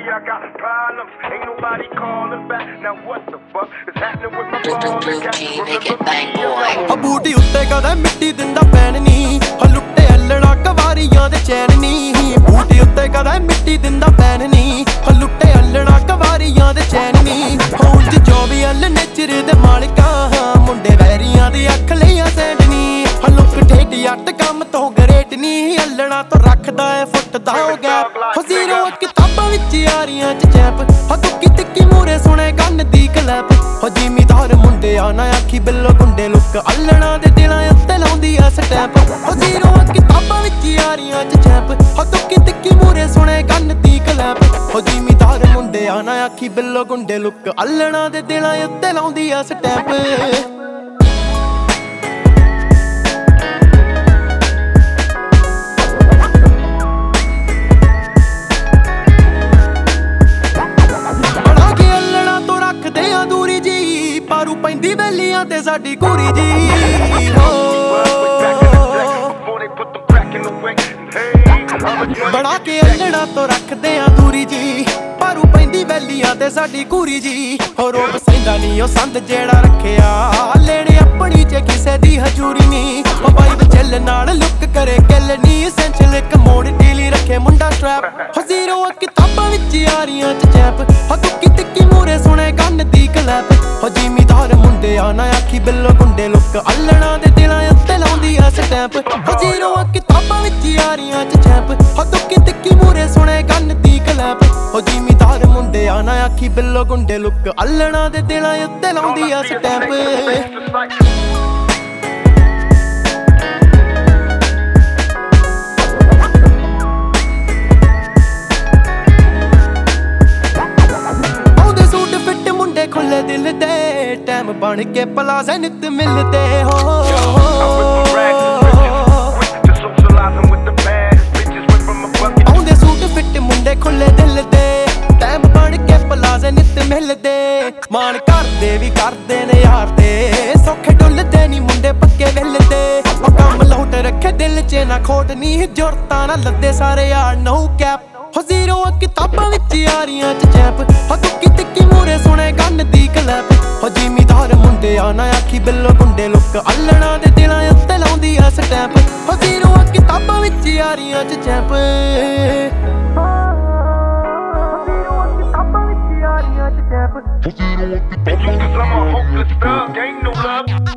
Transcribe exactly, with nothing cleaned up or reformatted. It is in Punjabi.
I got problems, ain't nobody calling back. Now what the fuck is happening with my phone? ਬੂਟੀ ਉੱਤੇ ਕਦੇ ਮਿੱਟੀ ਦਿੰਦਾ ਪੈਣ ਨੀ, ਲੁੱਟੇ ਅਲੜਾ ਕਵਾਰੀਆਂ ਦੇ ਚੈਨ ਨੀ। ਬੂਟੀ ਉੱਤੇ ਕਦੇ ਮਿੱਟੀ ਦਿੰਦਾ ਪੈਣ ਨੀ, ਲੁੱਟੇ ਅਲੜਾ ਕਵਾਰੀਆਂ ਦੇ ਚੈਨ ਨੀ। ਹੁਣ ਚ ਜੋ ਵੀ ਅਲ ਨੇਚਰ ਦੇ ਮਾਲਕਾਂ, ਮੁੰਡੇ ਵੈਰੀਆਂ ਦੀ ਅੱਖ ਲਈਆਂ ਸੈਂਡ ਨੀ। ਲੁੱਕ ਠੇਡ ਅੱਟ ਕੰਮ ਤੋਂ ਗਰੇਟ ਨੀ, ਅਲੜਾ ਤੋਂ ਰੱਖਦਾ ਏ ਫੁੱਟ ਦਾ ਹੋ ਗੈਪ। ਹੋ ਜ਼ੀਰੋ ਕਿਤਾਬਾਂ ਵਿੱਚ ਯਾਰੀਆਂ ਚ ਚੈਪ, ਹੋ ਤੁੱਕੀ ਤਿੱਕੀ ਮੂਰੇ ਸੁਣੇ ਗੰਨ ਦੀ ਕਲੈਪ। ਹੋ ਜ਼ਿਮੀਦਾਰ ਮੁੰਡੇ ਆ ਨਾ ਆਖੀ ਬਿੱਲੋ ਗੁੰਡੇ, ਲੁੱਕ ਅਲੜਾ ਦੇ ਦਿਲਾਂ ਉੱਤੇ ਲਾਉਂਦੀ ਆ ਸਟੈਂਪ। ਹੋ ਜ਼ੀਰੋ ਕਿਤਾਬਾਂ ਵਿੱਚ ਯਾਰੀਆਂ ਚ ਚੈਪ, ਹੋ ਤੁੱਕੀ ਤਿੱਕੀ ਮੂਰੇ ਸੁਣੇ ਗੰਨ ਦੀ ਕਲੈਪ। ਹੋ ਜ਼ਿਮੀਦਾਰ ਮੁੰਡੇ ਆ ਨਾ ਆਖੀ ਬਿੱਲੋ ਗੁੰਡੇ, ਲੁੱਕ ਅਲੜਾ ਦੇ ਦਿਲਾਂ ਉੱਤੇ ਲਾਉਂਦੀ ਆ ਸਟੈਂਪ। ਪਾਰੂ ਪੈਂਦੀ ਵੈਲੀਆਂ ਤੇ ਸਾਡੀ ਕੁੜੀ ਜੀ ਬਣਾ ਕੇ ਅਲੜਾ ਤੋਂ ਰੱਖਦੇ ਆ ਦੂਰੀ ਜੀ। ਪਾਰੂ ਪੈਂਦੀ ਵੈਲੀਆਂ ਤੇ ਸਾਡੀ ਕੁੜੀ ਜੀ। ਹੋ ਰੋਬ ਸੈਂਦਾ ਨੀ ਉਹ ਸੰਦ ਜਿਹੜਾ ਰੱਖਿਆ, ਲੈਣੇ ਆਪਣੀ ਚ ਕਿਸੇ ਦੀ ਹਜ਼ੂਰੀ ਨੀ। ਉਹ ਵਾਈਬ ਚੱਲ ਨਾਲ ਲੁੱਕ ਕਰੇ ਕਿੱਲ ਨੀ, ਐਸੈਂਸ਼ੀਅਲ ਇੱਕ ਮੋੜ ਢੀਲੀ ਰੱਖੇ ਮੁੰਡਾ ਸਟ੍ਰੈਪ। ਹੋ ਜ਼ੀਰੋ ਕਿਤਾਬਾਂ ਵਿੱਚ ਯਾਰੀਆਂ ਚ ਚੈਪ, ਹੋ ਤੁੱਕੀ ਤਿੱਕੀ ਮੂਰੇ ਸੁਣੇ ਗੰਨ ਦੀ ਕਲੈਪ। ਹੋ ਜ਼ਿਮੀਦਾਰ ਮੁੰਡੇ ਆ ਨਾ ਆਖੀ ਬਿੱਲੋ ਗੁੰਡੇ, ਲੁੱਕ ਅਲੜਾ ਦੇ ਦਿਲਾਂ ਉੱਤੇ ਲਾਉਂਦੀ ਆ ਸਟੈਂਪ। ਹੋ ਜ਼ੀਰੋ ਕਿਤਾਬਾਂ ਵਿੱਚ ਯਾਰੀਆਂ ਚ ਚੈਪ, ਹੋ ਤੁੱਕੀ ਤਿੱਕੀ ਮੂਰੇ ਸੁਣੇ ਗੰਨ ਦੀ ਕਲੈਪ। ਹੋ ਜ਼ਿਮੀਦਾਰ ਮੁੰਡੇ ਆ ਨਾ ਆਖੀ ਬਿੱਲੋ ਗੁੰਡੇ, ਲੁੱਕ ਅਲੜਾ ਦੇ ਦਿਲਾਂ ਉੱਤੇ ਲਾਉਂਦੀ ਆ ਸਟੈਂਪ। ਖੁੱਲੇ ਦਿਲ ਦੇ ਟਾਈਮ ਬਣ ਕੇ ਪਲਾਜ਼ਾ ਨਿੱਤ ਮਿਲਦੇ ਹੋ। ਆਉਂਦੇ ਸੂਟ ਫਿੱਟ ਮੁੰਡੇ ਖੁੱਲੇ ਦਿਲ ਦੇ, ਟਾਈਮ ਬਣ ਕੇ ਪਲਾਜ਼ਾ ਨਿੱਤ ਮਿਲਦੇ। ਮਾਣ ਕਰਦੇ ਵੀ ਕਰਦੇ ਨੇ ਯਾਰ ਦੇ, ਸੌਖੇ ਡੁੱਲਦੇ ਨੀ ਮੁੰਡੇ ਪੱਕੇ ਵਿਲਦੇ। ਉਹ ਕੰਮ ਲਾਉਟ ਰੱਖੇ ਦਿਲ ਚ ਨਾ ਖੋਟ ਨੀ, ਜ਼ੁਰਤਾਂ ਨਾ ਲੱਦੇ ਸਾਰੇ ਯਾਰ ਨੋ ਕੈਪ। ਹੋ ਜ਼ੀਰੋ ਕਿਤਾਬਾਂ ਵਿੱਚ ਯਾਰੀਆਂ ਚ ਚੈਪ, ਹੋ ਤੁੱਕੀ ਤਿੱਕੀ ਮੂਰੇ ਸੁਣੇ ਗੰਨ ਦੀ ਕਲੈਪ। ਹੋ ਜ਼ਿਮੀਦਾਰ ਮੁੰਡੇ ਆ ਨਾ ਆਖੀ ਬਿੱਲੋ ਗੁੰਡੇ, ਲੁੱਕ ਅਲੜਾ ਦੇ ਦਿਲਾਂ ਉੱਤੇ ਲਾਉਂਦੀ ਆ ਸਟੈਂਪ। ਹੋ ਜ਼ੀਰੋ ਕਿਤਾਬਾਂ ਵਿੱਚ ਯਾਰੀਆਂ ਚ ਚੈਪ, ਕਿਤਾਬਾਂ ਵਿੱਚ ਯਾਰੀਆਂ ਚ ਚੈਪ।